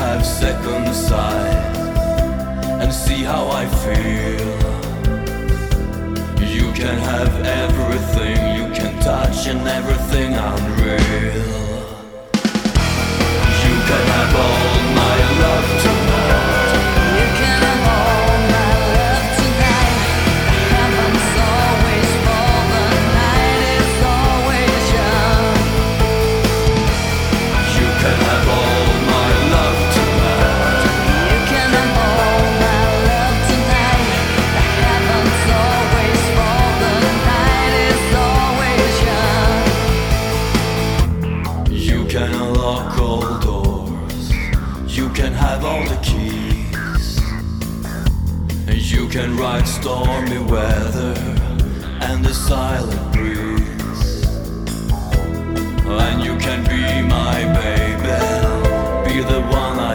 have second sight and see how I feel. You can have everything, you can touch and everything unreal. You can have all my love tonight. You can have all my love tonight. The heavens always fall, the night is always young. You can have all my love tonight. You can have all my love tonight. The heavens always fall, the night is always young. You can unlock all doors. You can have all the keys. You can ride stormy weather and the silent breeze. And you can be my baby, be the one